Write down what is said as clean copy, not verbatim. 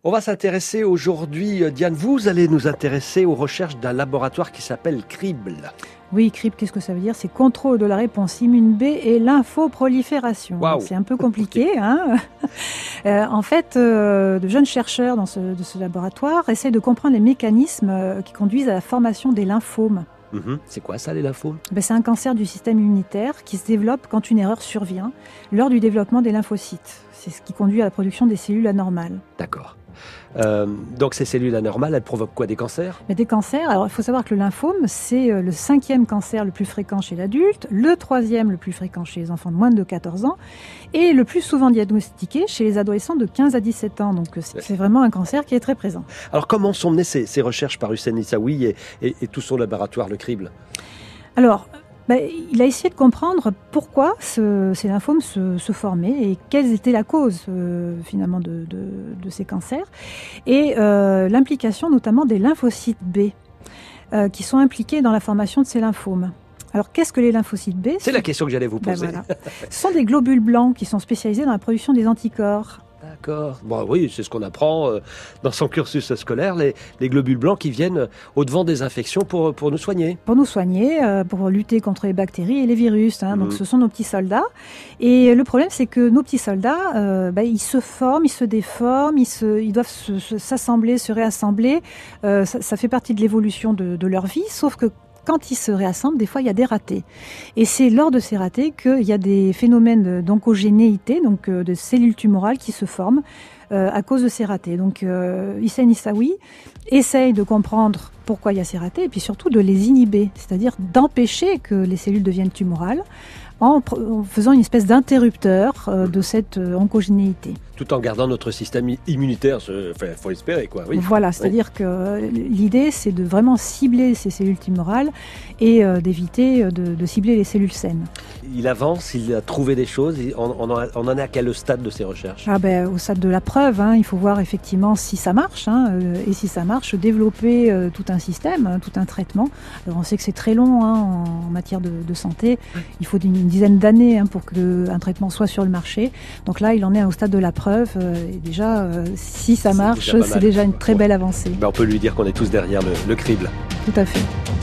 On va s'intéresser aujourd'hui, Diane, vous allez nous intéresser aux recherches d'un laboratoire qui s'appelle CRIBL. Oui, CRIBL, qu'est-ce que ça veut dire? C'est contrôle de la réponse immune B et lymphoprolifération. Wow. C'est un peu compliqué. Hein. En fait, de jeunes chercheurs de ce laboratoire essaient de comprendre les mécanismes qui conduisent à la formation des lymphomes. C'est quoi ça, les lymphomes? C'est un cancer du système immunitaire qui se développe quand une erreur survient lors du développement des lymphocytes. C'est ce qui conduit à la production des cellules anormales. D'accord. Donc ces cellules anormales, elles provoquent quoi? Des cancers? Mais des cancers, alors il faut savoir que le lymphome, c'est le 5e cancer le plus fréquent chez l'adulte, le 3e le plus fréquent chez les enfants de moins de 14 ans, et le plus souvent diagnostiqué chez les adolescents de 15 à 17 ans. Donc c'est vraiment un cancer qui est très présent. Alors comment sont menées ces recherches par Hussein Issaoui et tout son laboratoire, le CRIBL? Alors, il a essayé de comprendre pourquoi ces lymphomes se formaient et quelles étaient la cause finalement de ces cancers et l'implication notamment des lymphocytes B qui sont impliqués dans la formation de ces lymphomes. Alors qu'est-ce que les lymphocytes B? C'est la question que j'allais vous poser. Voilà. Ce sont des globules blancs qui sont spécialisés dans la production des anticorps. D'accord. Bon, oui, c'est ce qu'on apprend dans son cursus scolaire, les globules blancs qui viennent au-devant des infections pour nous soigner. Pour nous soigner, pour lutter contre les bactéries et les virus. Donc ce sont nos petits soldats. Et le problème, c'est que nos petits soldats, ils se forment, ils se déforment, ils doivent s'assembler, se réassembler. Ça fait partie de l'évolution de leur vie, sauf que quand ils se réassemblent, des fois, il y a des ratés. Et c'est lors de ces ratés qu'il y a des phénomènes d'oncogénéité, donc de cellules tumorales qui se forment à cause de ces ratés. Donc, Hussein Issaoui essaye de comprendre pourquoi il y a ces ratés et puis surtout de les inhiber, c'est-à-dire d'empêcher que les cellules deviennent tumorales en faisant une espèce d'interrupteur de cette oncogénéité. Tout en gardant notre système immunitaire, faut espérer quoi. Oui. Voilà, c'est-à-dire que l'idée c'est de vraiment cibler ces cellules tumorales et d'éviter de cibler les cellules saines. Il avance, il a trouvé des choses, on en est à quel stade de ces recherches? Au stade de la preuve, il faut voir effectivement si ça marche, et si ça marche, développer tout un système, tout un traitement. Alors on sait que c'est très long en matière de santé, il faut une dizaine d'années pour qu'un traitement soit sur le marché. Donc là, il en est au stade de la preuve, et déjà, si ça marche, c'est déjà une très belle avancée. On peut lui dire qu'on est tous derrière le CRIBL. Tout à fait.